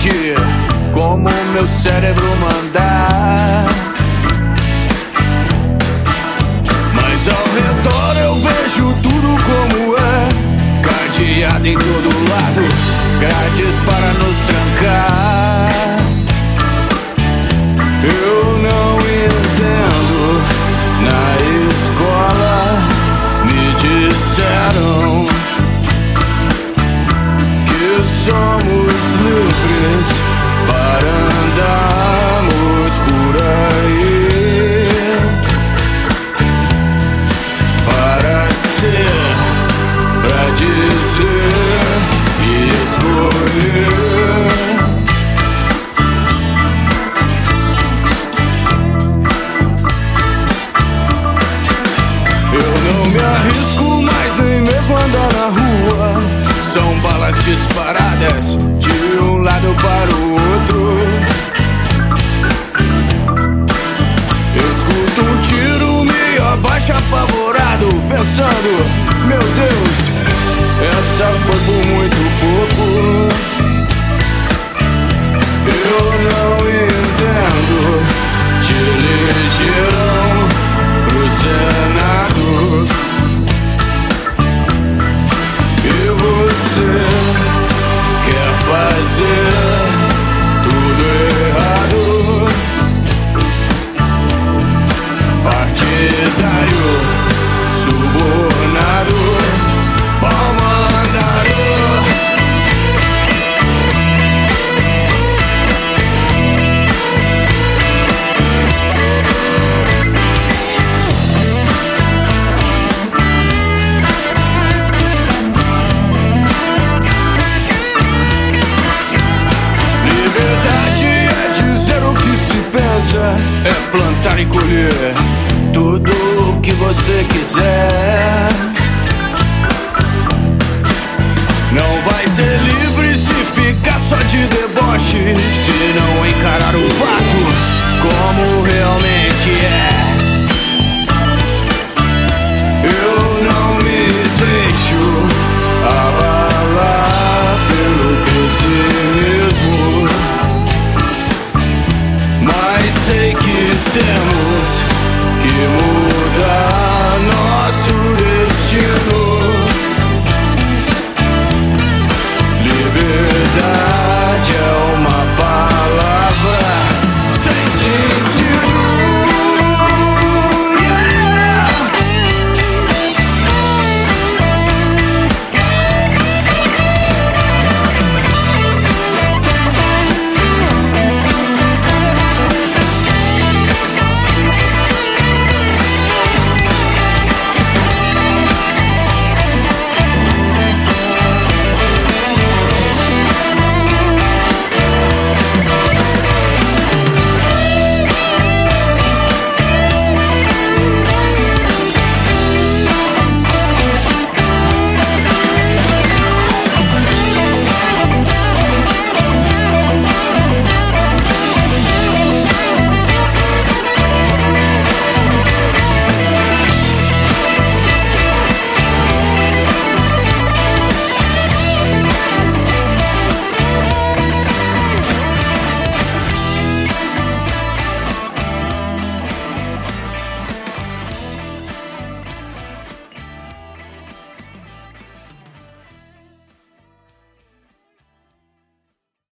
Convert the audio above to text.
agir como meu cérebro mandar. Mas ao redor eu vejo tudo como é, cadeado em todo lado, grades para nos trancar. Eu não entendo, na escola me disseram que somos livres para andarmos por aí, para ser, para dizer e escolher. Eu não me arrisco mais nem mesmo andar na rua. São balas disparadas de um lado para o outro. Escuto um tiro, me abaixo apavorado, pensando, meu Deus, essa foi por muito pouco. Eu não entendo, te elegeram pro Senado e você quer fazer tudo errado. Partidário, subornado, pau mandado. Liberdade é dizer o que se pensa, é plantar e colher tudo o que você quiser.